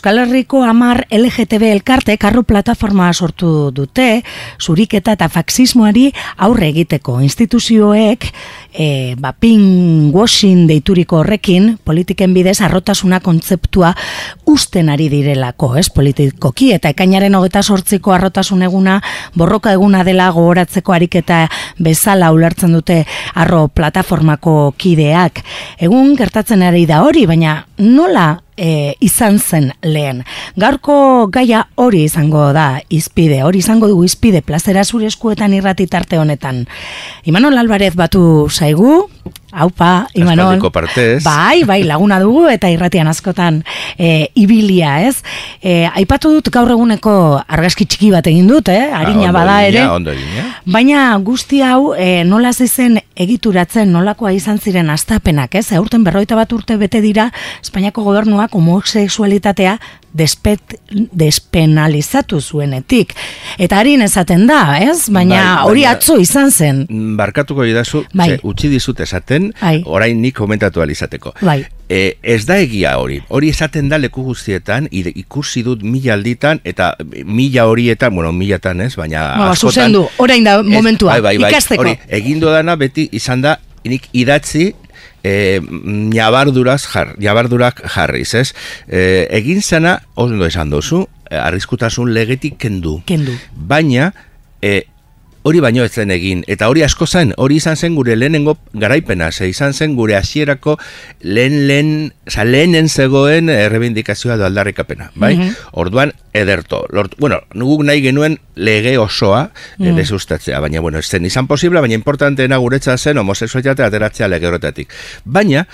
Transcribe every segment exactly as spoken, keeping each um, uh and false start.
Euskal Herriko hamar L G T B elkarte karru plataforma sortu dute, zuriketa eta faxismoari aurre egiteko instituzioek e, ba, pinkwashing deituriko horrekin politiken bidez arrotasuna kontzeptua usten ari direlako, ez, politikoki, eta ekainaren hogeta sortziko arrotasun eguna borroka eguna dela gogoratzeko ariketa bezala ulertzen dute arro plataformako kideak. Egun gertatzen ari da hori, baina nola E, izan zen lehen. Gaurko gaia hori izango da izpide, hori izango dugu izpide plazera zure eskuetan irrati tarte honetan. Imanol Alvarez batu zaigu, haupa, Imanol. Aspaldiko partez. Bai, bai, laguna dugu eta irratian askotan e, ibilia, ez? E, aipatu dut gaur eguneko argazki txiki bat egin dut, eh? Arina ah, bada ere. Ondo egina. Baina guzti hau e, nola zen egituratzen, nolakoa izan ziren astapenak, ez? Aurten berroita bat urte bete dira Espainiako gobernuak homosexualitatea despet, despenalizatu zuenetik. Eta harin esaten da, ez? Baina bai, hori baina, atzo izan zen. Barkatuko idazu, bai. Ze, utzi dizut esaten, bai. Orain nik komentatu alizateko. Bai. E, ez da egia hori. Hori esaten da leku guztietan, ikusi dut mila alditan, eta mila horietan, bueno, milatan ez, baina ba, askotan... Zuzendu, orain da momentua, ez, bai, bai, bai, ikasteko. Hori, egindu dana beti izan da, nik idatzi, E, nabarduraz jar, nabardurak jarriz, ez? E, egin zena, ondo esan dozu, arriskutasun legetik kendu. Kendu. Baina, e, hori baino ez zen egin, eta hori asko zen, hori izan zen gure lehenengo garaipena, ze izan zen gure hasierako lehen lehen, oza, lehenen zegoen errebindikazioa do aldarrikapena, bai? Mm-hmm. Orduan, ederto. Lort, bueno, nuguk nahi genuen lege osoa mm. desustatzea, baina, bueno, ez zen izan posible, baina importanteena guretza zen homosexualitatea ateratzea lege horretatik. Baina,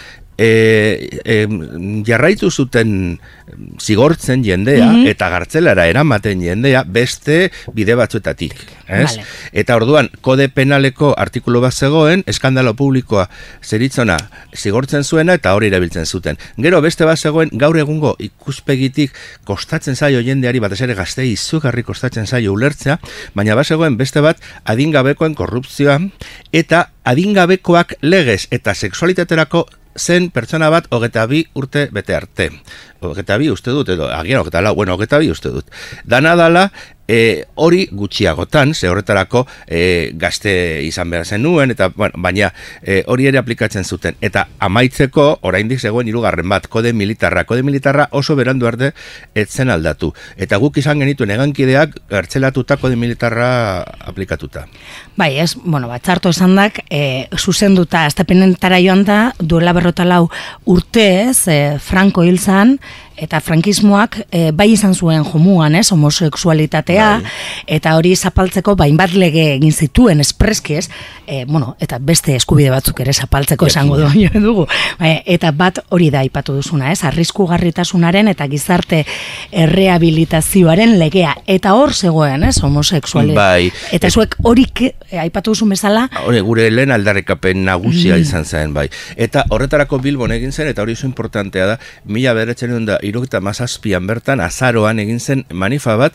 E, e, jarraitu zuten zigortzen jendea mm-hmm. eta gartzelara eramaten jendea beste bide batzuetatik, ez? Vale. Eta orduan, kode penaleko artikulu bat zegoen, eskandalo publikoa zeritzona zigortzen zuena eta hori erabiltzen zuten. Gero beste bat zegoen, gaur egungo ikuspegitik kostatzen zaio jendeari, batez ere gaztei izugarri kostatzen zaio ulertzea, baina bat zegoen beste bat adingabekoen korrupzioa eta adingabekoak legez eta sexualitaterako zen pertsona bat hogeta bi urte bete arte. Hogeta bi uste dut, edo agian hogeta lau, bueno, hogeta bi uste dut. Dana dala, e, hori gutxiagotan, ze horretarako e, gazte izan behar zenuen, eta, bueno, baina e, hori ere aplikatzen zuten. Eta amaitzeko, oraindik zegoen hirugarren bat, kode militarra. Kode militarra oso berandu arte etzen aldatu. Eta guk izan genituen egankideak gartzelatuta kode militarra aplikatuta. Bai, ez, bueno, bat txarto esan dak, e, zuzenduta, aztepenentara joan da, duela berrota lau urte ez, e, Franco hil zan, eta frankismoak e, bai izan zuen jomuan, ez, homosexualitatea, bai. Eta hori zapaltzeko bainbat lege egin zituen espreski, ez, e, bueno, eta beste eskubide batzuk ere zapaltzeko esango dugu. Bai, eta bat hori da aipatu duzuna, ez, arriskugarritasunaren eta gizarte errehabilitazioaren legea, eta hor zegoen, ez, homosexualitatea. Bai. Eta zuek hori aipatu duzun bezala? Hore, gure lehen aldarrikapen nagusia mm. izan zen, bai. Eta horretarako Bilbon egin zen, eta hori oso importantea da, mila bederetzen da, iruketa mazazpian bertan, azaroan egin zen manifa bat,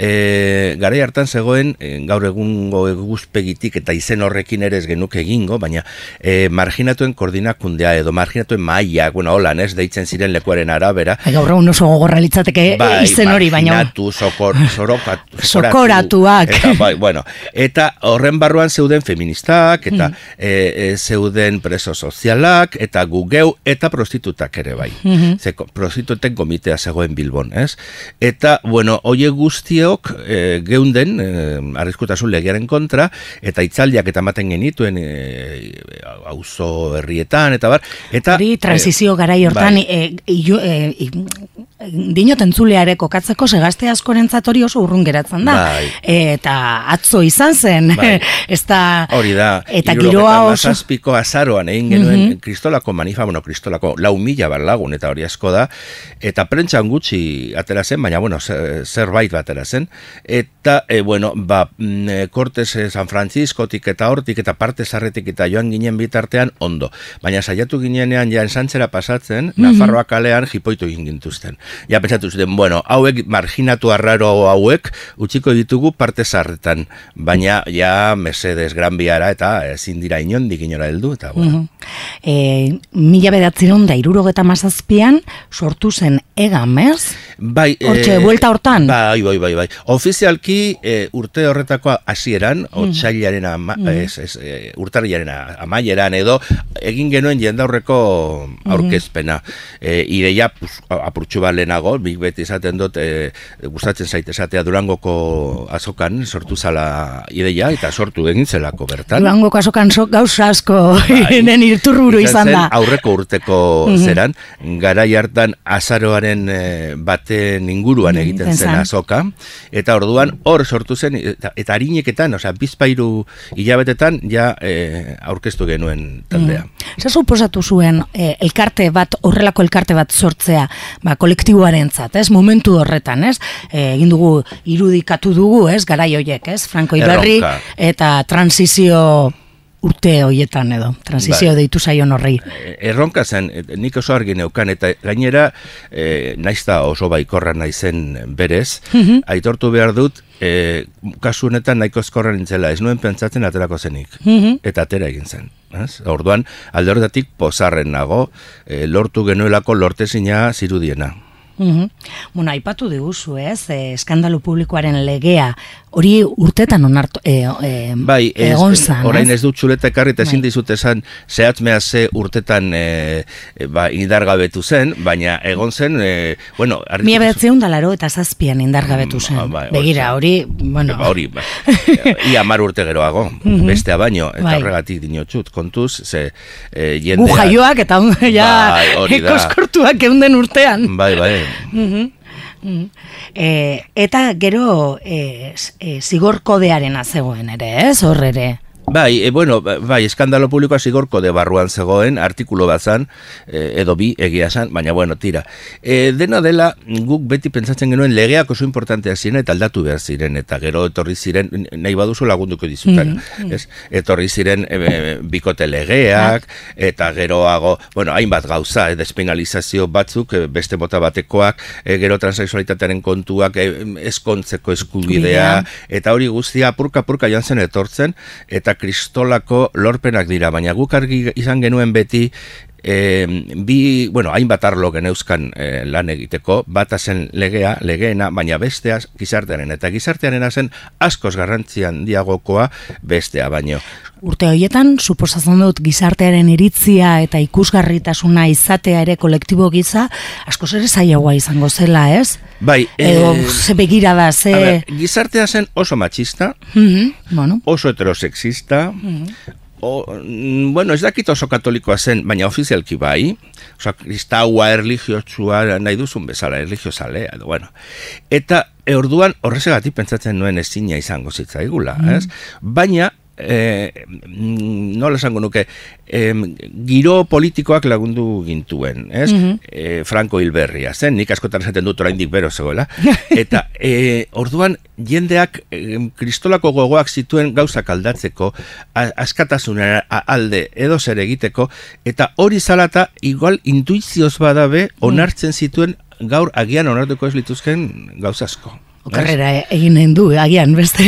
e, garai hartan zegoen, e, gaur egungo eguzpegitik eta izen horrekin ere ez genuke egingo, baina e, marginatuen koordinakundea edo marginatuen maia, bueno, holan, ez, deitzen ziren lekuaren arabera. E, gaur egun oso gogorra litzateke bai, izen hori, baina... Marginatu, sokor, sorokatu, sokoratuak. Eta, bai, bueno, eta horren barruan zeuden feministak, eta mm. e, e, zeuden preso sozialak, eta gugeu, eta prostitutak ere bai. Mm-hmm. Ze, prostituten komitea zegoen Bilbon, ez? Eta, bueno, oie guztiok e, geunden, e, arriskutasun legearen kontra, eta itzaldiak eta maten genituen e, auzo herrietan, eta bar, eta... Hori, transizio e, garai hortan, bai. e, e, e, dinoten zuleare kokatzeko segazte askorentzat hori oso urrun geratzen da. Bai. Eta atzo izan zen. Bai. Ez da... Hori da, eta giroa oso... mazazpiko azaroan egin genuen mm-hmm. kristolako manifa, bueno, kristolako lau mila bat lagun, eta hori asko da, eta prentxan gutxi atera zen, baina, bueno, zerbait batera zen, eta, e, bueno, ba, Cortes San Franciscotik eta hortik, eta parte zarretik eta joan ginen bitartean ondo. Baina saiatu ginenean ja ensantzera pasatzen, mm-hmm. Nafarroa kalean jipoitu egin gintuzten. Ja pentsatu zuten, bueno, hauek marginatu arraro hauek utziko ditugu parte zarretan, baina ja Mercedes Gran Biara eta ezin dira inondik inora heldu, eta bueno. Mm-hmm. E, mila bederatziehun eta hirurogeta hamazazpian sortu zen egan, ez? Bai, hortxe, e, buelta hortan? Bai, bai, bai, bai. Ofizialki e, urte horretako hasieran, mm. otsailaren ama, mm. ez, ez, e, urtarriaren amaieran edo, egin genuen jendaurreko aurkezpena. Mm-hmm. E, ideia apurtxu bat lehenago, bik beti esaten dut, e, gustatzen zaite esatea Durangoko azokan sortu zala ideia, eta sortu egin zelako bertan. Durangoko azokan so, gauza asko bai, nen irturburu izan da. Aurreko urteko mm-hmm. zeran, garai hartan azaroaren e, bat inguruan egiten zen azoka, eta orduan hor sortu zen, eta, eta harineketan, osea, bizpairu hilabetetan, ja e, aurkeztu genuen taldea. Mm. Zer suposatu zuen e, elkarte bat, horrelako elkarte bat sortzea, ba, kolektiboarentzat, ez? Momentu horretan, ez? E, egin dugu, irudikatu dugu, ez? Garai hoiek, ez? Franco Iberri eta transizio urte hoietan edo, transizio bai. Deitu zaion horri. Erronka zen, nik oso argi neukan, eta gainera, e, naizta oso baikorra naizen berez, mm-hmm. aitortu behar dut, e, kasu honetan nahiko eskorra nintzela, ez nuen pentsatzen aterako zenik, mm-hmm. eta atera egin zen. Ez? Orduan, alde horretatik pozarren nago, e, lortu genuelako lortezina zirudiena. Mm-hmm. Bueno, aipatu diguzu, ez? E, eskandalu publikoaren legea, hori urtetan onartu, e, e, bai, ez, egon zan, orain ez dut txuleta ekarri eta ezin dizut esan zehatzmea ze urtetan e, e, ba, indargabetu zen, baina egon zen, e, bueno... Mila behatzeun dalaro eta zazpian indargabetu zen. Mm, ba, begira, hori, bueno... Ba, hori, ba, ia mar urte geroago, mm-hmm. bestea baino, eta bai. Horregatik dinotxut, kontuz, ze e, jendea... Gu jaioak eta ja, bai, ekoskortuak eunden urtean. Bai, bai. Mm-hmm. Mm. E, eta gero e, e, zigor kodearen zegoen ere, ez hor ere? Bai, e, bueno, bai, eskandalo publikoa zigorko de barruan zegoen, artikulu bat zan, e, edo bi egia zan, baina bueno, tira. E, dena dela, guk beti pentsatzen genuen legeak oso importanteak ziren eta aldatu behar ziren, eta gero etorri ziren, nahi baduzu lagunduko dizutan, mm-hmm. ez? Etorri ziren e, e, bikote legeak, ah. eta geroago, bueno, hainbat gauza, e, despenalizazio batzuk, e, beste bota batekoak, e, gero transexualitatearen kontuak, e, eskontzeko eskubidea, eta hori guztia apurka-apurka joan zen etortzen, eta kristolako lorpenak dira, baina guk argi izan genuen beti e, bi, bueno, hainbat arlo geneuzkan e, lan egiteko, bata zen legea, legeena, baina bestea gizartearen, eta gizartearen zen askoz garrantzian diagokoa bestea baino. Urte horietan, suposatzen dut gizartearen iritzia eta ikusgarritasuna izatea ere kolektibo giza, askoz ere zailagoa izango zela, ez? Bai, edo e, ze begira da, ze... Ver, gizartea zen oso machista, mm-hmm, bueno. oso heterosexista, mm-hmm. O, bueno, ez dakit oso katolikoa zen, baina ofizialki bai, oso kristaua, erlijiotsua, nahi duzun bezala, erlijiozalea, edo, bueno. Eta e, orduan horrezegatik pentsatzen nuen ezina izango zitzaigula, mm. ez? Baina, eh, nola esango nuke, eh, giro politikoak lagundu gintuen, ez? Mm-hmm. eh, Franco Hilberria zen, nik askotan esaten dut oraindik bero zegoela, eta eh, orduan jendeak eh, kristolako gogoak zituen gauzak aldatzeko, askatasunera alde edo zer egiteko, eta hori zalata igual intuizioz badabe onartzen zituen gaur agian onartuko ez lituzken gauzasko. Okarrera eginen du, agian, beste...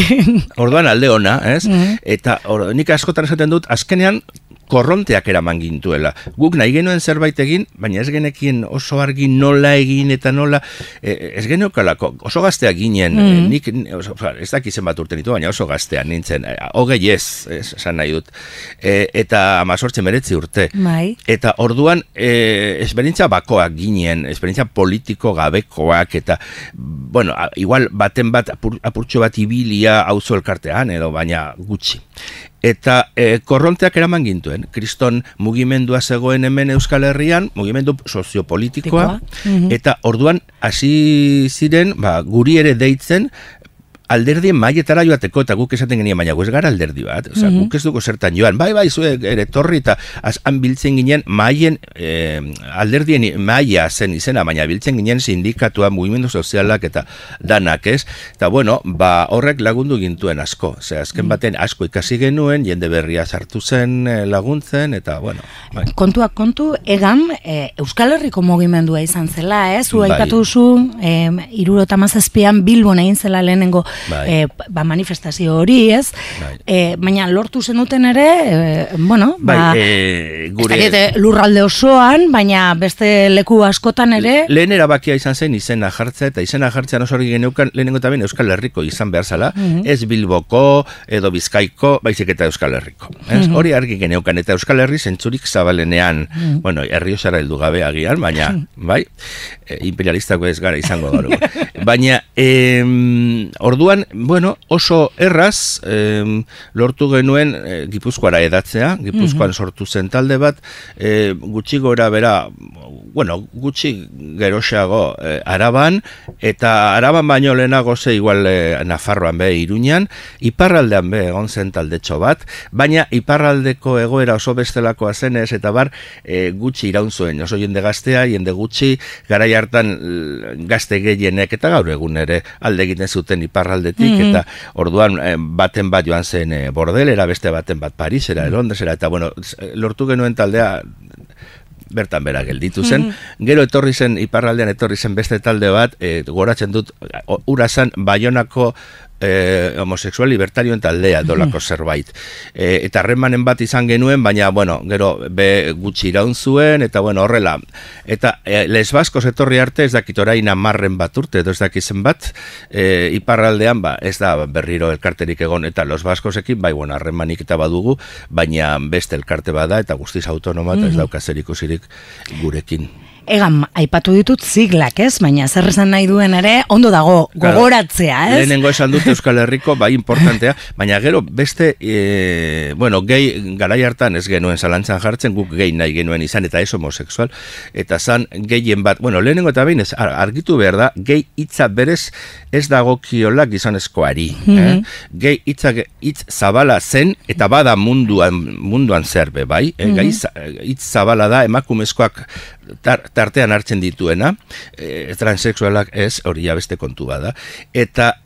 Orduan alde ona, ez? Mm-hmm. Eta or, nik askotan esaten dut, azkenean korronteak eraman gintuela. Guk nahi genuen zerbait egin, baina ez genekien oso argi nola egin eta nola, eh, ez geneokalako, oso gazteak ginen, mm-hmm. nik, oso, ez dakizen bat urte nitu, baina oso gaztean nintzen, eh, hogei ez, esan nahi dut, eh, eta amazortze meretzi urte. Mai. Eta orduan, eh, esperientzia bakoak ginen, esperientzia politiko gabekoak, eta, bueno, igual baten bat, apur, apurtxo bat ibilia auzo elkartean, edo baina gutxi. Eta e, korronteak eraman gintuen. Kriston mugimendua zegoen hemen Euskal Herrian, mugimendu soziopolitikoa, mm-hmm. eta orduan hasi ziren, ba, guri ere deitzen, alderdien maietara joateko, eta guk esaten genien, baina ez gara alderdi bat, osea, mm-hmm. guk ez dugu zertan joan, bai, bai, zuek ere torri, eta han biltzen ginen maien, eh, alderdien maia zen izena, baina biltzen ginen sindikatua, mugimendu sozialak eta danak, ez? Eta bueno, ba, horrek lagundu gintuen asko, osea, azken baten asko ikasi genuen, jende berria sartu zen laguntzen, eta bueno. Bai. Kontuak kontu, egan, e, Euskal Herriko mugimendua izan zela, ez? Zu aipatu duzu, e, hirurogeita hamazazpian Bilbon egin zela lehenengo bai. e, ba, manifestazio hori, ez? Bai. E, baina lortu zenuten ere, e, bueno, bai, ba, e, gure... ez dakit, lurralde osoan, baina beste leku askotan ere... Lehen erabakia izan zen izena jartzea, eta izena jartzea oso argi geneukan lehenengo eta behin Euskal Herriko izan behar zala, Mhm. ez Bilboko edo Bizkaiko, baizik eta Euskal Herriko. Ez? Mhm. Hori argi geneukan, eta Euskal Herri zentzurik zabalenean, Mhm. bueno, herriosara heldu gabe agian, baina, bai, e, imperialistako ez gara izango gaur. Baina, em, orduan, bueno, oso erraz em, lortu genuen e, Gipuzkoara edatzea, Gipuzkoan sortu zen talde bat, e, gutxi gora bera, bueno, gutxi geroxeago e, Araban, eta Araban baino lehenago ze igual e, Nafarroan be, Iruñan, iparraldean be egon zen taldetxo bat, baina iparraldeko egoera oso bestelakoa zenez, eta bar, e, gutxi iraun zuen, oso jende gaztea, jende gutxi, garai hartan l- gazte gehienek, eta gaur egun ere alde egiten zuten iparraldetik, Mhm. eta orduan e, baten bat joan zen e, Bordelera, beste baten bat Parisera, Londresera, eta bueno, s- lortu genuen taldea bertan bera gelditu zen. Gero etorri zen, iparraldean etorri zen beste talde bat, e, goratzen dut, o- ura zen Baionako eh, homosexual libertarioen taldea dolako zerbait. E, eta harremanen bat izan genuen, baina, bueno, gero be gutxi iraun zuen, eta bueno, horrela. Eta e, Les Baskos etorri arte, ez dakit orain amarren bat urte, edo ez dakizen bat, e, iparraldean, ba, ez da berriro elkarterik egon, eta Los Baskosekin, bai, bueno, harremanik eta badugu, baina beste elkarte bada, eta guztiz autonoma, eta ez dauka zer ikusirik gurekin. Egan, aipatu ditut ziglak, ez? Baina zer esan nahi duen ere, ondo dago gogoratzea, ez? Lehenengo esan dut Euskal Herriko, bai importantea, baina gero beste, e, bueno, gehi garai hartan ez genuen zalantzan jartzen, guk gehi nahi genuen izan, eta ez homosexual, eta zan gehien bat, bueno, lehenengo eta behin ez, argitu behar da, gehi hitza berez ez dagokiola gizonezkoari. Mhm. eh? Gehi hitza hitz zabala zen, eta bada munduan, munduan zerbe, bai? E, Mhm. Gehi za- hitz zabala da, emakumezkoak tar, tartean hartzen dituena, e, transexualak ez, hori ja beste kontu bada. Eta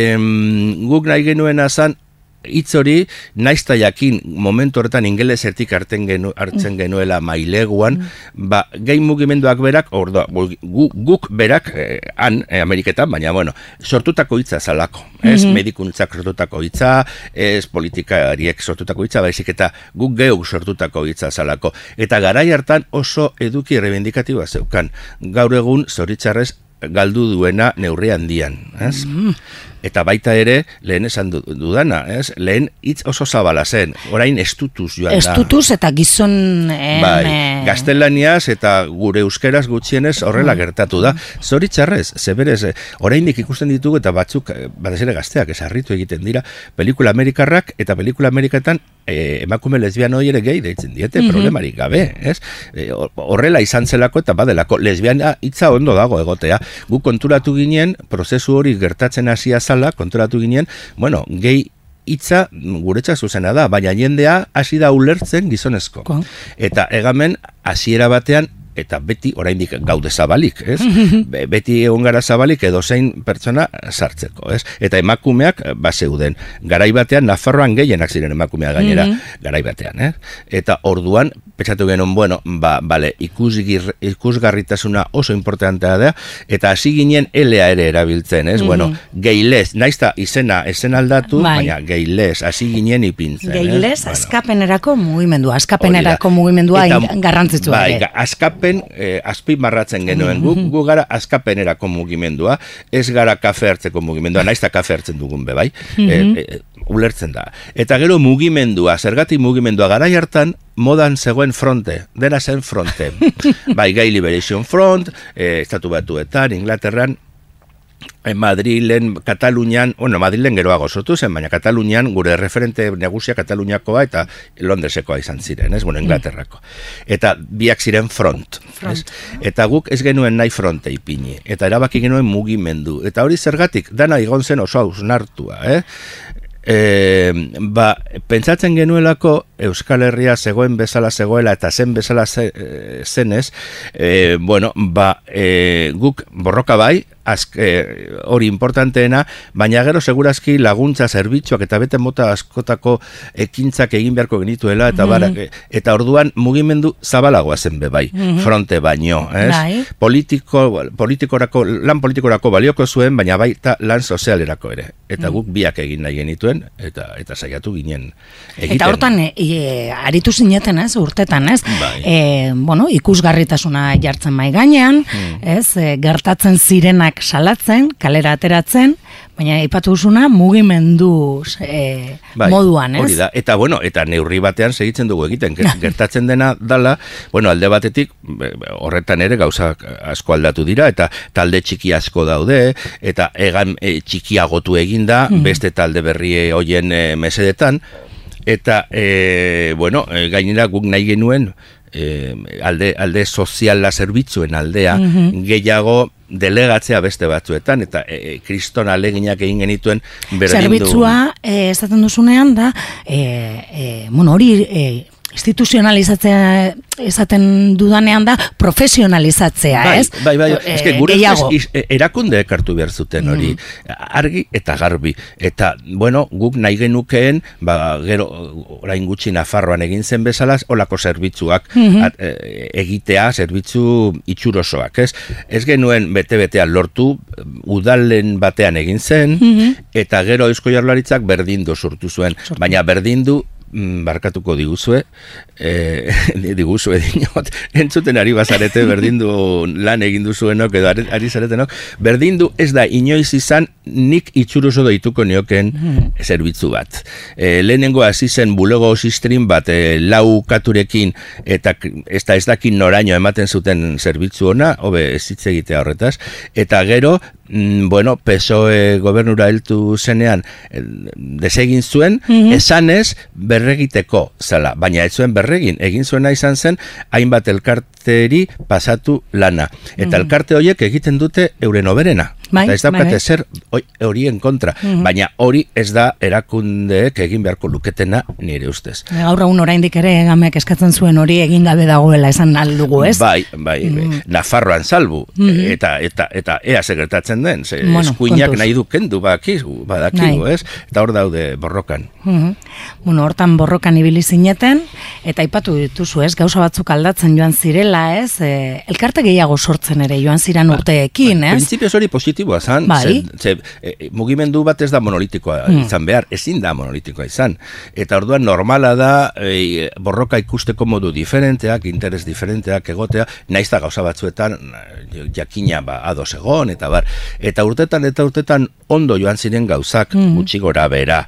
em, guk nahi genuena zan, hitz hori, naizta jakin momentu horretan ingelesetik hartzen, genu, hartzen genuela maileguan, ba, gehi mugimenduak berak, ordo, gu, guk berak, eh, han, eh, Ameriketan, baina, bueno, sortutako hitza zalako, ez, Mhm. medikuntzak sortutako hitza, ez politikariek sortutako hitza, baizik eta guk geuk sortutako hitza zalako. Eta garai hartan oso eduki errebindikatiboa zeukan. Gaur egun, zoritzarrez, galdu duena neurri handian, ez? Eta baita ere, lehen esan du- dudana, ez? Lehen hitz oso zabala zen, orain estutuz joan da. Estutuz eta gizon... Bai, eh, gaztelaniaz eta gure euskeraz gutxienez horrela gertatu da. Zoritxarrez, zeberez, eh, oraindik ikusten ditugu eta batzuk, eh, batez ere gazteak, esarritu egiten dira, pelikula amerikarrak eta pelikula amerikatan eh, emakume lesbian hori ere gehi deitzen diete, Mhm. problemarik gabe, ez? Eh, hor- horrela izan zelako eta badelako, lesbiana hitza ondo dago egotea. Gu konturatu ginen, prozesu hori gertatzen hasia zala, konturatu ginen, bueno, gehi hitza guretzat zuzena da, baina jendea hasi da ulertzen gizonezko. Ko. Eta egamen hasiera batean, eta beti oraindik gaude zabalik, ez? Be- beti egon gara zabalik edo zein pertsona sartzeko, ez? Eta emakumeak eh, bazeuden. Garai batean Nafarroan gehienak ziren emakumeak gainera, Mhm. garai batean, eh? Eta orduan pentsatu genuen, bueno, ba, bale, ikusgir, ikusgarritasuna oso importantea da, eta hasi ginen elea ere erabiltzen, ez? Mhm. Bueno, geilez, naizta izena esen aldatu, Bai. baina geilez, hasi ginen ipintzen, ez? Geilez, Bueno. askapenerako mugimendua, askapenerako Hori da. mugimendua Eta, in- garrantzitsua bai, ere. ga- askapen eh, azpimarratzen genuen, gu, gu gara askapenerako mugimendua, ez gara kafe hartzeko mugimendua, naizta kafe hartzen dugun be, bai, Mhm. eh, eh, ulertzen da. Eta gero mugimendua, zergatik mugimendua, garai hartan modan zegoen fronte, dena zen fronte. Bai, Gay Liberation Front, eh, Estatu Batuetan, Inglaterran, eh, Madrilen, Katalunian, bueno, Madrilen geroago sortu zen, baina Katalunian gure referente nagusia Kataluniakoa eta Londresekoa izan ziren, ez? Bueno, Inglaterrako. Eta biak ziren front. Front. Ez? Eta guk ez genuen nahi fronte ipini. Eta erabaki genuen mugimendu. Eta hori zergatik, dana igon zen oso hausnartua, eh? E, ba, pentsatzen genuelako Euskal Herria zegoen bezala zegoela eta zen bezala ze, e, zenez, e, bueno, ba, e, guk borroka bai, azke, hori importanteena, baina gero segurazki laguntza zerbitzuak eta bete mota askotako ekintzak egin beharko genituela, eta, mm-hmm. barak, eta orduan mugimendu zabalagoa zen bebai, mm-hmm. fronte baino, ez? Bai. Politiko, politikorako, lan politikorako balioko zuen, baina baita lan sozialerako ere. Eta guk biak egin nahi genituen, eta eta saiatu ginen egiten. Eta hortan, e, e, aritu zineten, ez, urtetan, ez? Bai. E, bueno, ikusgarritasuna jartzen mai gainean, hmm. ez, e, gertatzen zirenak salatzen, kalera ateratzen, baina aipatu duzuna mugimendu e, bai, moduan, ez? Hori da, eta bueno, eta neurri batean segitzen dugu egiten, gertatzen dena dala, bueno, alde batetik, horretan ere gauza asko aldatu dira, eta talde txiki asko daude, eta egan e, txikiagotu eginda, mm. beste talde berri hoien e, mesedetan, eta, e, bueno, e, gainera guk nahi genuen, e, alde, alde soziala zerbitzuen aldea, mm-hmm. gehiago delegatzea beste batzuetan, eta e, kriston aleginak egin genituen berdindu. Zerbitzua, e, esaten duzunean da, e, e, bueno, hori... E, instituzionalizatzea esaten dudanean da profesionalizatzea, bai, ez? Bai, bai, bai. Ez que gure erakunde ekartu behar zuten hori, mm. argi eta garbi. Eta, bueno, guk nahi genukeen, ba, gero, orain gutxi Nafarroan egin zen bezala, olako zerbitzuak mm-hmm. at, e, egitea, zerbitzu itxurosoak, ez? Ez genuen bete-betean lortu, udalen batean egin zen, mm-hmm. eta gero Eusko Jaurlaritzak berdindu sortu zuen, Sortu. baina berdindu barkatuko diguzue, eh, diguzue dinot, entzuten ari bazarete berdindu lan egin duzuenok edo ari, ari zaretenok, berdindu ez da inoiz izan nik itxuruzo doituko nioken mm. zerbitzu bat. E, lehenengo hasi zen bulego sistrin bat e, lau katurekin eta ez da ez dakin noraino ematen zuten zerbitzu ona, hobe ez hitz egitea horretaz, eta gero bueno, P S O E gobernura heldu zenean desegin zuen, mm-hmm. esanez berregiteko zela, baina ez zuen berregin, egin zuena izan zen, hainbat elkarteri pasatu lana. Eta mm-hmm. elkarte horiek egiten dute euren oberena. Bai, eta ez daukate bai. zer horien kontra, mm-hmm. baina hori ez da erakundeek egin beharko luketena nire ustez. Gaur egun oraindik ere gamek eskatzen zuen hori egin gabe dagoela esan aldugu, ez? Bai, bai, mm-hmm. Nafarroan salbu, mm-hmm. eta, eta, eta ea segertatzen den, ze bueno, eskuinak kontuz. Nahi du kendu badakigu, badakigu, ez? Eta hor daude borrokan. Mm-hmm. Bueno, hortan borrokan ibili zineten, eta aipatu dituzu, ez? Gauza batzuk aldatzen joan zirela, ez? E, elkarte gehiago sortzen ere joan ziran urteekin, ez? Printzipioz hori positiboa zan, bai. ze, ze, e, mugimendu bat ez da monolitikoa mm. izan behar, ezin da monolitikoa izan. Eta orduan normala da e, borroka ikusteko modu diferenteak, interes diferenteak egotea, naiz da gauza batzuetan jakina ba, ados egon, eta bar. Eta urtetan eta urtetan ondo joan ziren gauzak mm. gutxi gora bera.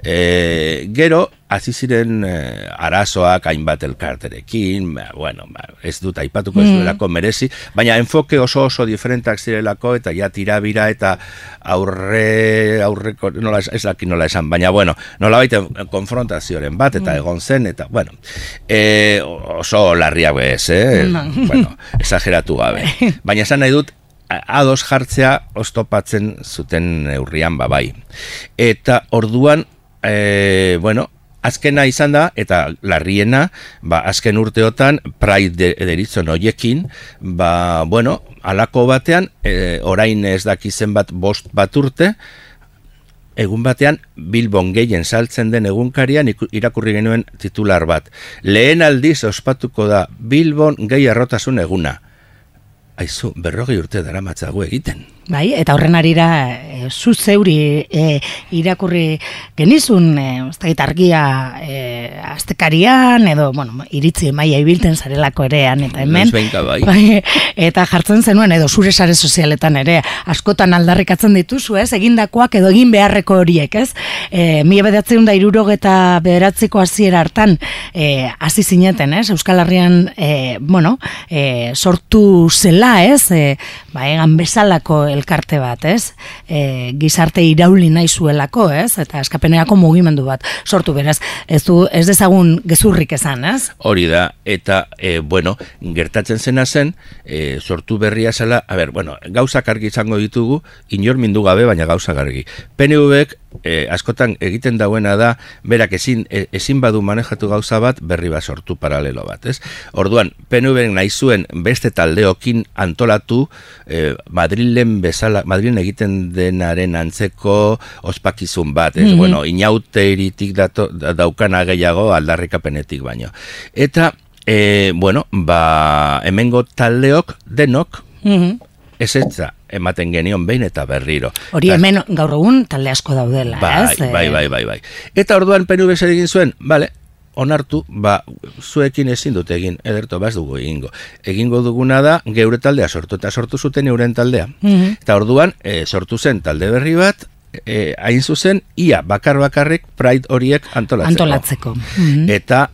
E, gero, hasi ziren eh, arazoak hainbat elkarterekin, bueno, ez dut aipatuko ez duelako merezi, baina enfoke oso oso diferentak zirelako, eta ja tirabira eta aurre, aurreko, nola, ez daki nola esan, baina bueno, nola baita konfrontazioaren bat, eta egon zen, eta bueno, e, oso larriak ez, eh? bueno, exageratu gabe. Baina esan nahi dut, ados jartzea oztopatzen zuten neurrian babai. Eta orduan, e, bueno, azkena izan da, eta larriena, ba, azken urteotan, Pride deritzon hoiekin, ba, bueno, alako batean, e, orain ez dakizen bat bost bat urte, egun batean, Bilbon gehien saltzen den egunkarian irakurri genuen titular bat. Lehen aldiz ospatuko da Bilbon gehi errotasun eguna. Aizu, berrogei urte dara matzago egiten. Bai, eta horren arira, e, zu zeuri e, irakurri genizun, e, ez da argia e, astekarian, edo, bueno, iritzi maia ibilten zarelako erean, eta hemen. Bai. Bai, eta jartzen zenuen, edo zure sare sozialetan ere, askotan aldarrikatzen dituzu, ez, egindakoak edo egin beharreko horiek, ez? E, mila bederatziehun eta hirurogeta bederatziko hasiera hartan, e, hasi zineten, ez? Euskal Herrian, e, bueno, e, sortu zela, ez? E, ba, egan bezalako elkarte bat, ez? E, gizarte irauli nahi zuelako, ez? Eta eskapenerako mugimendu bat sortu, beraz, ez du ez dezagun gezurrik esan, ez? Hori da, eta e, bueno, gertatzen zena zen, e, sortu berria zela, a ber, bueno, gauzak argi izango ditugu, inor mindu gabe, baina gauzak argi. P N Vek e, askotan egiten dauena da, berak ezin, e, ezin badu manejatu gauza bat, berri bat sortu paralelo bat, ez? Orduan, P N V nahi zuen beste taldeokin antolatu e, Madrilen bezala, Madrilen egiten denaren antzeko ospakizun bat, ez? Mm-hmm. Bueno, inauteritik dato, daukana gehiago aldarrikapenetik baino. Eta, e, bueno, ba, hemengo taldeok denok, mm-hmm. ezetza ematen genion behin eta berriro. Hori hemen gaur egun talde asko daudela, bai, ez? Bai, bai, bai, bai. Eta orduan P N V zer egin zuen, bale, onartu, ba, zuekin ezin dute egin, ederto, baz dugu egingo. Egingo duguna da, geure taldea sortu, eta sortu zuten euren taldea. Mm-hmm. Eta orduan, e, sortu zen talde berri bat, e, hain zuzen, ia, bakar-bakarrik Pride horiek antolatzeko. Antolatzeko. Mm-hmm. Eta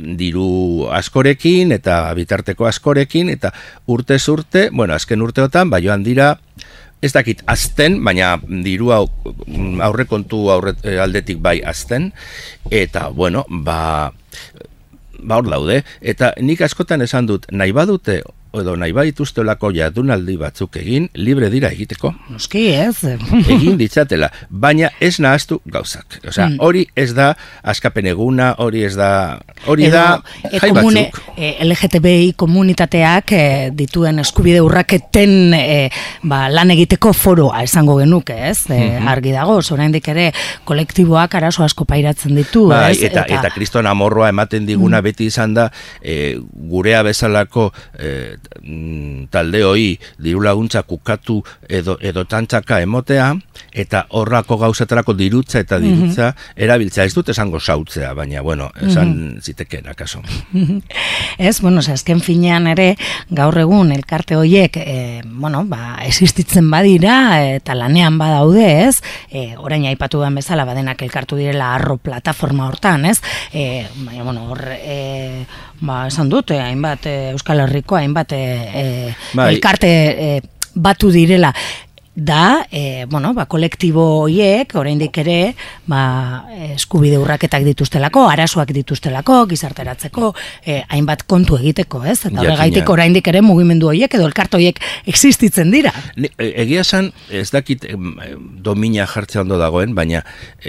diru askorekin eta bitarteko askorekin eta urtez urte, bueno, azken urteotan, ba joan dira, ez dakit azten, baina diru hau aurrekontu aurre, aldetik bai azten, eta bueno, ba, ba hor daude, eta nik askotan esan dut, nahi badute, edo nahi baituztelako jardunaldi batzuk egin, libre dira egiteko. Noski ez. Egin ditzatela, baina ez nahaztu gauzak. Osea, mm. hori ez da askapen eguna, hori ez da, hori edo, da jai komune, batzuk. E, L G T B I komunitateak e, dituen eskubide urraketen e, ba, lan egiteko foroa esango genuke, ez? E, mm-hmm. Argi dago, oraindik ere kolektiboak arazo asko pairatzen ditu, ba, ez? Eta, eta, eta kriston amorroa ematen diguna mm. beti izan da, e, gurea bezalako e, talde hoi diru laguntza kukatu edo, edo tantzaka emotea, eta horrako gauzatarako dirutza eta dirutza mm-hmm. erabiltza, ez dut esango sautzea, baina, bueno, esan mm-hmm. zitekeen akaso. Ez, bueno, azken finean ere, gaur egun elkarte horiek, e, bueno, ba, existitzen badira, eta lanean badaude, ez, e, orain aipatu den bezala, badenak elkartu direla arro plataforma hortan, ez, e, baina, bueno, hor, e, ba, esan dut, eh, hainbat eh, Euskal Herriko, hainbat eh, bai. elkarte eh, batu direla. Da, eh, bueno, ba, kolektibo horiek, oraindik ere, ba, eskubide urraketak dituztelako, arazoak dituztelako, gizarteratzeko, eh, hainbat kontu egiteko, ez? Eta horregaitik oraindik ere mugimendu horiek edo elkarte horiek existitzen dira. Egia esan, ez dakit domina jartzea ondo dagoen, baina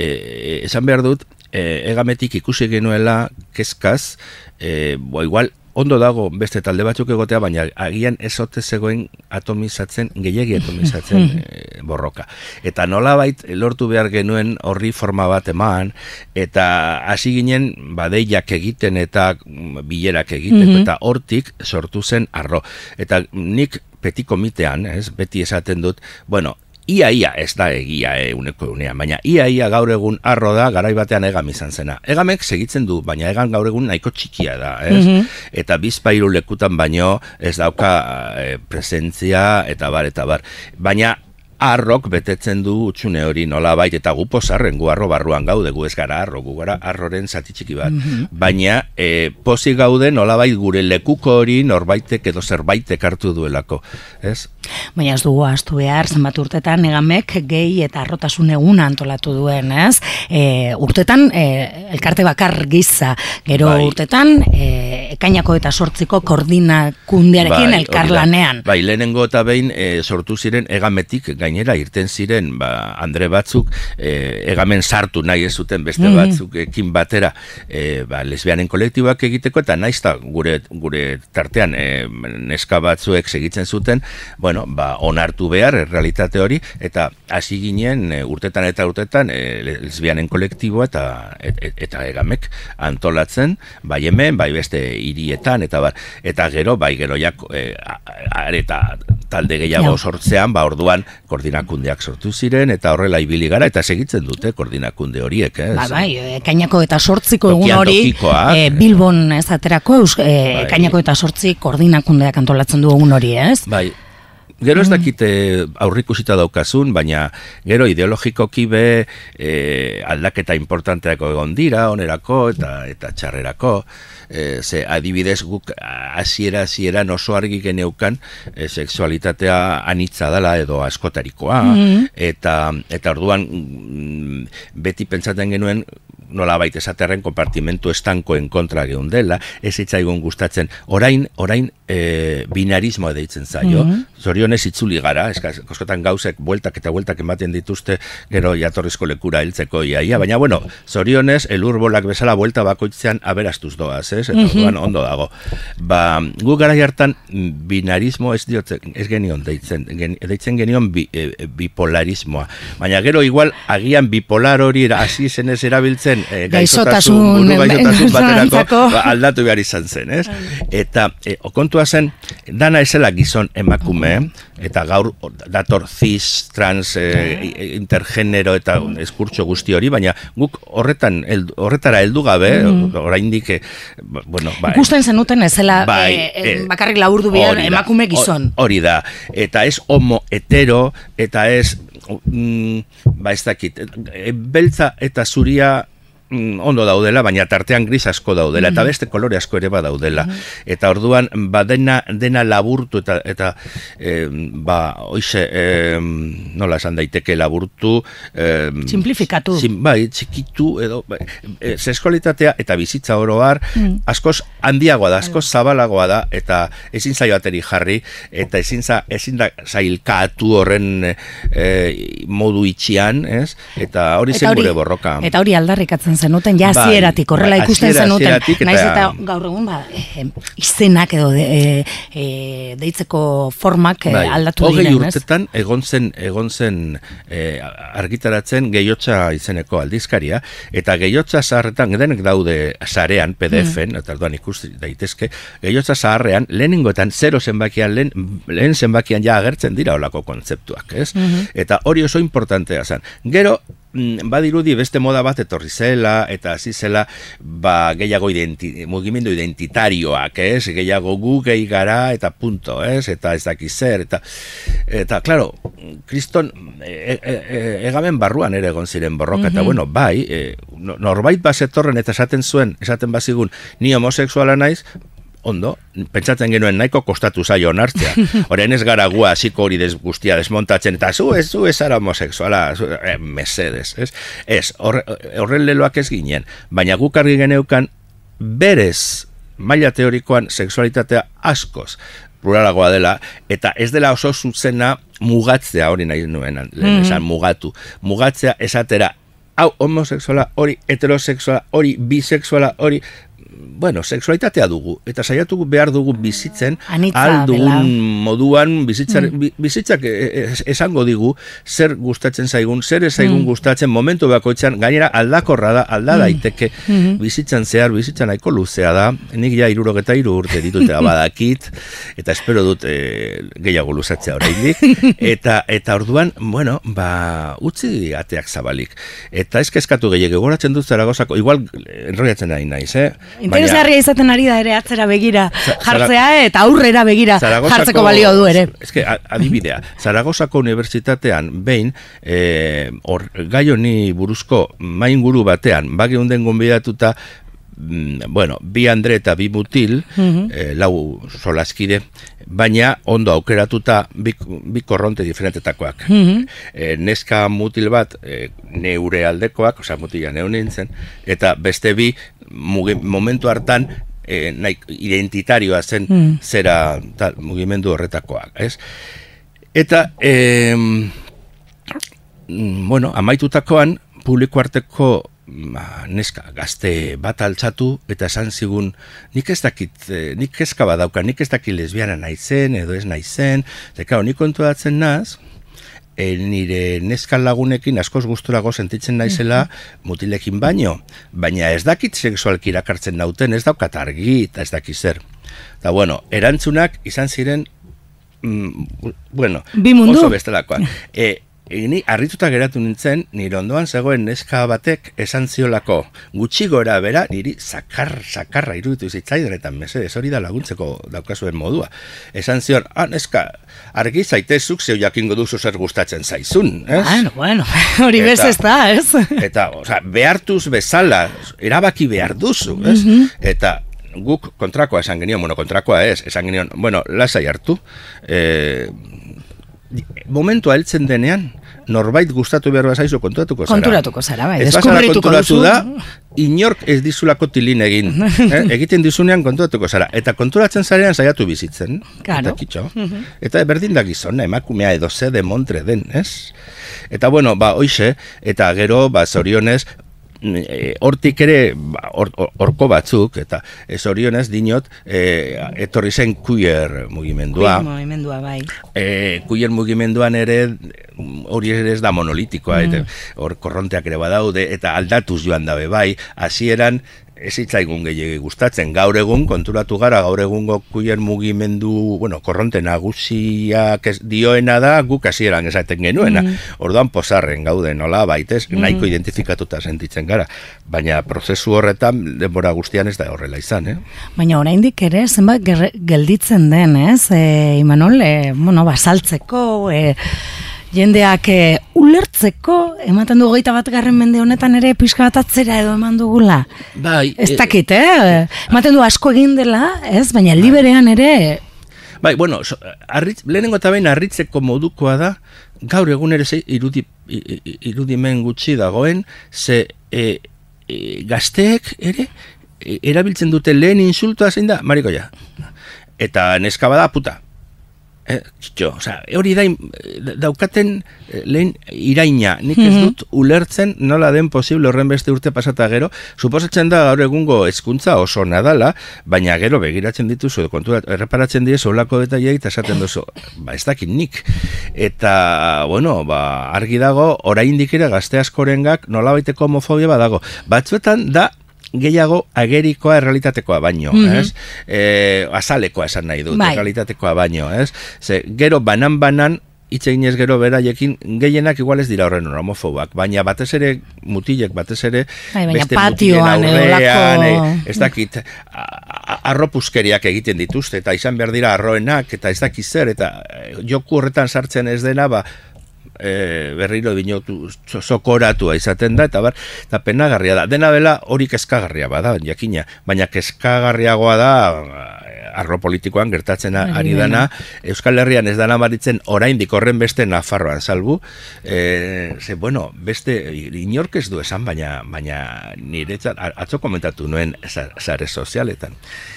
eh, esan behar dut, eh, egametik ikusi genuela kezkaz, eh, bo, igual, ondo dago beste talde batzuk egotea, baina agian ez ote zegoen atomizatzen, gehiegi atomizatzen e, borroka. Eta nolabait lortu behar genuen horri forma bat eman, eta hasi ginen badeiak egiten eta bilerak egiten, mm-hmm. eta hortik sortu zen arro. Eta nik peti komitean, ez, beti esaten dut, bueno, Ia ia ez da egia e, uneko unean, baina ia ia gaur egun arro da garai batean egam izan zena. Egamek segitzen du, baina egan gaur egun nahiko txikia da, ez? Mm-hmm. Eta bizpairu lekutan baino ez dauka e, presentzia eta bar eta bar. Baina arrok betetzen du utxune hori nolabait, eta gu pozarren, gu arro barruan gaude, gu ez gara arro, gu gara arroren zati txiki bat. Mm-hmm. Baina e, pozik gaude nolabait gure lekuko hori norbaitek edo zerbaitek hartu duelako, ez? Baina ez dugu ahaztu behar, zenbat urtetan Egamek gehi eta arrotasun eguna antolatu duen, ez? E, urtetan e, elkarte bakar giza, gero bai. urtetan e, ekainako eta sortziko koordinakundearekin bai, elkarlanean. Bai, lehenengo eta behin e, sortu ziren Egametik gainera irten ziren ba, Andre batzuk e, Egamen sartu nahi ez zuten beste mm-hmm. batzuk ekin batera e, ba, lesbianen kolektiboak egiteko, eta naizta gure, gure tartean e, neska batzuek segitzen zuten, bueno, ba, onartu behar realitate hori, eta hasi ginen e, urtetan eta urtetan e, lesbianen kolektiboa eta et, et, eta Egamek antolatzen, bai hemen, bai beste hirietan, eta bar, eta gero, bai gero jak e, areta talde gehiago sortzean, ba orduan koordinakundeak sortu ziren, eta horrela ibili gara, eta segitzen dute koordinakunde horiek, eh? Ba, bai, ekainako eta sortziko egun hori, e, Bilbon ez aterako, e, bai. Ekainako eta sortzi koordinakundeak antolatzen du egun hori, ez? Bai. Gero ez dakite aurrikusita daukazun, baina gero ideologikoki be e, aldaketa importanteak egon dira, onerako eta eta txarrerako. E, ze adibidez guk hasiera hasieran oso argi geneukan e, sexualitatea anitza dela edo askotarikoa, mm-hmm. eta eta orduan beti pentsatzen genuen nolabait esaterren konpartimentu estankoen kontra geundela, ez hitzaigun gustatzen, orain, orain e, binarismoa deitzen zaio, mm-hmm. zorionez itzuli gara, eskotan gauzek bueltak eta bueltak ematen dituzte, gero jatorrizko lekura heltzeko iaia, baina bueno, zorionez, elurbolak bezala buelta bakoitzean aberastuz doaz, ez? Eta mm-hmm. orduan ondo dago. Ba, gu gara hartan binarismo ez diotzen, ez genion deitzen, gen, deitzen genion bi, e, bipolarismoa, baina gero igual agian bipolar hori hasi zenez erabiltzen e, gaizotasun, buru gaizotasun baterako ba, aldatu behar izan zen, ez? Eta e, okontua zen, dana esela gizon emakume, eta gaur dator cis, trans, e, intergenero eta eskurtso guzti hori, baina guk horretan eldu, horretara heldu gabe, mm. oraindik e, bueno, bai. Ikusten zenuten ezela bai, e, e, bakarrik laburdu behar emakume gizon. Hori da, eta ez homo hetero, eta ez mm, ba ez dakit, e, beltza eta zuria mm, ondo daudela, baina tartean gris asko daudela, mm-hmm. eta beste kolore asko ere badaudela. Mm-hmm. Eta orduan, ba dena, dena laburtu, eta, eta e, ba, oize, e, nola esan daiteke laburtu. E, Simplifikatu. Sim, bai, txikitu, edo, e, sexualitatea eta bizitza oroar, mm. askoz handiagoa da, askoz zabalagoa da, eta ezin zaio ateri jarri, eta ezin, za, ezin da zailkatu horren e, modu itxian, ez? Eta hori zen gure borroka. Eta hori aldarrikatzen zenuten, ja zieratik, horrela ba, ikusten aziera, zenuten, eta... naiz eta gaur egun, ba, e, izenak edo de, e, e, deitzeko formak bai, aldatu diren, ez? Hogei urtetan egon zen, egon zen e, argitaratzen Gehiotza izeneko aldizkaria, eta Gehiotza zaharretan, denek daude sarean, P D F-en, mm. eta orduan ikusi daitezke, Gehiotza zaharrean, lehenengoetan, zero zenbakian, lehen, lehen zenbakian ja agertzen dira olako kontzeptuak, ez? Mm-hmm. Eta hori oso importantea zen. Gero, badirudi beste moda bat etorri zela, eta hasi zela ba, gehiago identi, mugimendu identitarioak, ez? Gehiago gu gehi gara, eta punto, ez? Eta ez dakiz zer, eta, eta claro, kriston e, e, e, egamen barruan ere egon ziren borroka, mm-hmm. eta bueno, bai, e, norbait bazetorren eta esaten zuen, esaten bazigun, ni homosexuala naiz, ondo, pentsatzen genuen nahiko kostatu zaio onartzea. Orain ez gara gua hasiko hori des, guztia desmontatzen, eta zu ez zu ez ara homosexuala, zu, eh, mesedes, ez? Ez, horre, horren leloak ez ginen, baina guk argi geneukan berez maila teorikoan sexualitatea askoz pluralagoa dela, eta ez dela oso zuzena mugatzea hori nahi nuen, lehen esan mugatu. Mugatzea esatera, hau homosexuala, hori heterosexuala, hori bisexuala, hori... Bueno, sexualitatea dugu, eta saiatu behar dugu bizitzen, al dugun moduan, bizitzar, mm. bizitzak esango digu, zer gustatzen zaigun, zer ez zaigun mm. gustatzen, momentu bakoitzan, gainera aldakorra da, alda daiteke, mm. bizitzan zehar, bizitzan nahiko luzea da, nik ja irurogeta iru urte ditutea badakit, eta espero dut e, gehiago luzatzea oraindik, eta, eta orduan, bueno, ba, utzi ateak zabalik, eta ez kezkatu gehiago, goratzen dut Zaragozako, igual enroiatzen nahi naiz, eh? Interesgarria izaten ari da ere atzera begira jartzea eta aurrera begira jartzeko balio du ere. Eske adibidea, Zaragozako Unibertsitatean behin eh, or, gai honi buruzko mainguru batean bageunden gonbidatuta, bueno, bi andre eta bi mutil, mm-hmm. eh, lau solaskide, baina ondo aukeratuta bi, bi korronte diferentetakoak. Mm-hmm. eh, neska mutil bat eh, neure aldekoak, osea mutila neu nintzen, eta beste bi mugi, momentu hartan eh, nahi, identitarioa zen mm. zera tal, mugimendu horretakoak, ez? Eta eh, bueno, amaitutakoan publiko arteko ba, neska gazte bat altzatu eta esan zigun, nik ez dakit, nik kezka badauka, nik ez dakit lesbiana naizen edo ez naizen, eta kao, nik kontuatzen naz, e, nire neska lagunekin askoz gusturago sentitzen naizela mutilekin baino, baina ez dakit sexualki irakartzen nauten, ez daukat argi eta ez dakit zer. Eta bueno, erantzunak izan ziren, mm, bueno, oso bestelakoak. E, Ni harrituta geratu nintzen, nire ondoan zegoen neska batek esan ziolako gutxi gora bera, niri zakar, zakarra iruditu zitzaidan, eta mesedez hori da laguntzeko daukazuen modua. Esan zion, ah, neska, argi zaitezuk zeu jakingo duzu zer gustatzen zaizun, ez? Bueno, bueno, hori bez ez da, ez? Eta, oza, behartuz bezala, erabaki behar duzu, ez? Mm-hmm. Eta guk kontrakoa esan genion, bueno, kontrakoa ez, esan genion, bueno, lasai hartu, eh, momentua heltzen denean, norbait gustatu behar bazaizu konturatuko zara. Konturatuko zara, bai. Ez bazara konturatu da, inork ez dizulako tilin egin. eh? Egiten dizunean konturatuko zara. Eta konturatzen zarean saiatu bizitzen. Claro. Eta kitxo. Eta berdin da gizona, emakumea edo ze de montre den, ez? Eta bueno, ba, hoixe, eta gero, ba, zorionez, hortik ere horko or, batzuk eta zorionez dinot e, etorri zen queer mugimendua. Queer mugimendua, bai. E, queer mugimenduan ere hori ere ez da monolitikoa, mm. hor korronteak ere badaude eta aldatuz joan dabe bai, hasieran ez hitzaigun gehiagi gustatzen. Gaur egun, konturatu gara, gaur egungo queer mugimendu, bueno, korronte nagusiak dioena da, guk hasieran esaten genuena. Mm. Orduan pozarren gaude, nola, baitez, mm. nahiko identifikatuta sentitzen gara. Baina prozesu horretan, denbora guztian ez da horrela izan, eh? Baina oraindik ere, zenbat gelditzen den, ez? E, Imanol, e, bueno, basaltzeko, e, jendeak e, ulertzeko, ematen du hogeita bat garren mende honetan ere pixka bat atzera edo eman dugula. Bai. Ez dakit, eh? Ematen du asko egin dela, ez? Baina liberean ere... Bai, bueno, so, arritz, lehenengo eta behin arritzeko modukoa da, gaur egun ere ze irudi, irudimen gutxi dagoen, ze e, e, gazteek ere e, erabiltzen dute lehen insultoa zein da, marikoia. Eta neska bada puta. Eh, txo, oza, hori da, daukaten lehen iraina, nik ez dut ulertzen nola den posible horren beste urte pasata gero, suposatzen da gaur egungo hezkuntza oso nadala, baina gero begiratzen dituzu, konturat, erreparatzen diezu olako detaileak eta esaten duzu, ba ez dakit nik. Eta, bueno, ba, argi dago, oraindik ere gazte askorengak nolabaiteko homofobia badago. Batzuetan da, gehiago agerikoa errealitatekoa baino, mm-hmm. ez? E, azalekoa esan nahi dut, bai. Errealitatekoa baino, ez? Ze, gero banan-banan, hitz eginez gero beraiekin, gehienak igual ez dira horren homofobak, baina batez ere mutilek, batez ere bai, beste patioan, mutilen aurrean, e, ez dakit, arropuskeriak egiten dituzte, eta izan behar dira arroenak, eta ez dakit zer, eta joku horretan sartzen ez dena, ba, E, berriro binotu sokoratua izaten da, eta bar, eta penagarria da. Dena dela hori kezkagarria bada, jakina, baina kezkagarriagoa da arlo politikoan gertatzen ari dana, Euskal Herrian ez dana baritzen oraindik horren beste Nafarroan salbu, e, ze, bueno, beste inork ez du esan, baina, baina niretzat, atzo komentatu nuen sare sozialetan.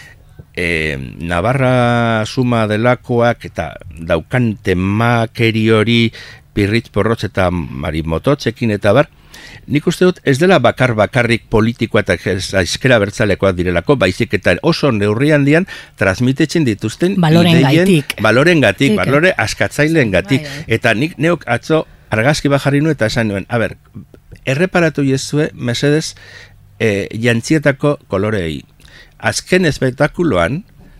E, Navarra suma delakoak eta daukan temakeri hori Pirritz Porrotz eta Marimototzekin eta bar, nik uste dut ez dela bakar bakarrik politikoa eta ezkera bertzalekoak direlako, baizik eta oso neurri handian transmitetzen dituzten baloren ideien, gaitik. Baloren gatik, balore askatzaileen gatik. Eta nik neok atzo argazki bajarri nuen eta esan nuen, a ber, erreparatu jezue, mesedez, e, jantzietako koloreei. Azken espektakuloan,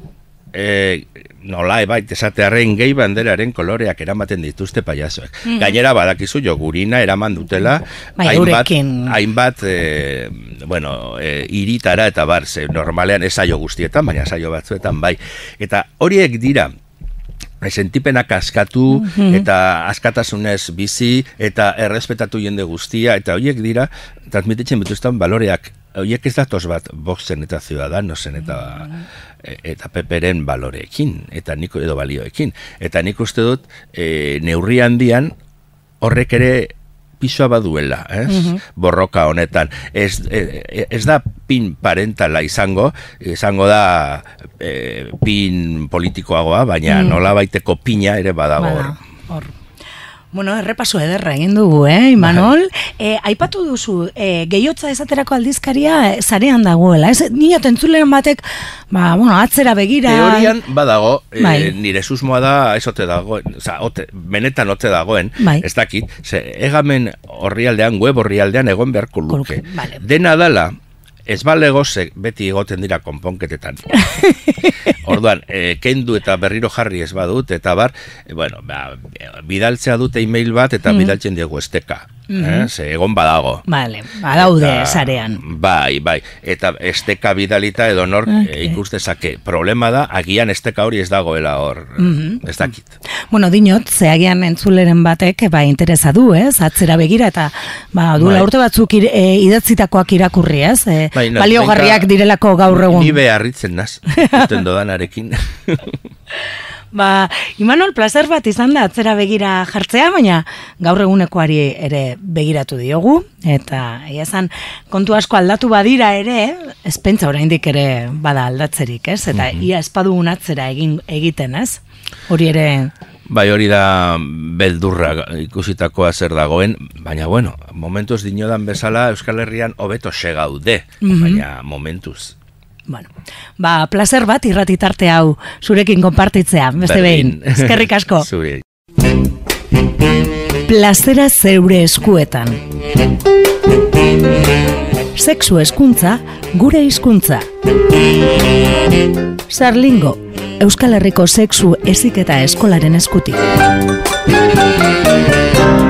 e, nola ebait esatearren gehi banderaren koloreak eramaten dituzte paiazoek. Mm. Gainera badakizu jogurina eraman dutela bai, hainbat, hainbat e, bueno, e, iritara eta bar, ze normalean ez saio guztietan, baina saio batzuetan bai. Eta horiek dira sentipenak askatu mm-hmm. eta askatasunez bizi eta errespetatu jende guztia, eta horiek dira transmititzen bituzten baloreak. Horiek ez datoz bat Voxen eta Ciudadanosen eta eta Peperen baloreekin, eta nik edo balioekin. Eta nik uste dut e, neurri handian horrek ere pisoa baduela, ez? Mm-hmm. Borroka honetan. Ez, ez, ez da pin parentala izango, izango da e, pin politikoagoa, baina mm. nola baiteko pina ere badago hor. Hor. Bueno, errepaso ederra egin dugu, eh, Imanol? E, aipatu duzu, e, gehiotza esaterako aldizkaria zarean dagoela, ez? Nino tentzuleren batek, ba, bueno, atzera begira... Teorian badago, e, nire susmoa da, ez ote dagoen, oza, ote, benetan ote dagoen, bai. Ez dakit, ze, egamen orrialdean, web orrialdean egon beharko luke. Vale. Dena dala, ez balegozek beti egoten dira konponketetan. Orduan, e, kendu eta berriro jarri ez badut, eta bar, e, bueno, ba, bidaltzea dute email bat, eta mm. bidaltzen diegu esteka. Mm-hmm. eh? Ze egon badago. Vale, badaude sarean. Bai, bai, eta esteka bidalita edo nor okay. e, ikustezake. Problema da, agian esteka hori ez dagoela hor, mm-hmm. ez dakit. Bueno, dinot, ze agian entzuleren batek, ba, interesa du, ez? Atzera begira, eta, ba, duela bai. Urte batzuk ir, e, idatzitakoak irakurri, ez? E, bai, no, baliogarriak benka, direlako gaur egun. Ni beharritzen naz, uten dodanarekin. Ba, Imanol, placer bat izan da atzera begira jartzea, baina gaur egunekoari ere begiratu diogu, eta egia esan kontu asko aldatu badira ere, ez pentsa oraindik ere bada aldatzerik, ez? Eta mm-hmm. ia espadugun atzera egin, egiten, ez? Hori ere... Bai, hori da beldurra ikusitakoa zer dagoen, baina bueno, momentuz dinodan bezala Euskal Herrian hobeto segaude, mm-hmm. baina momentuz. Bueno, ba, placer bat irratitarte hau zurekin konpartitzea, beste behin. Eskerrik asko. Zuri. Plazera zeure eskuetan. Sexu hezkuntza, gure hizkuntza. Sarlingo, Euskal Herriko sexu heziketa eskolaren eskutik.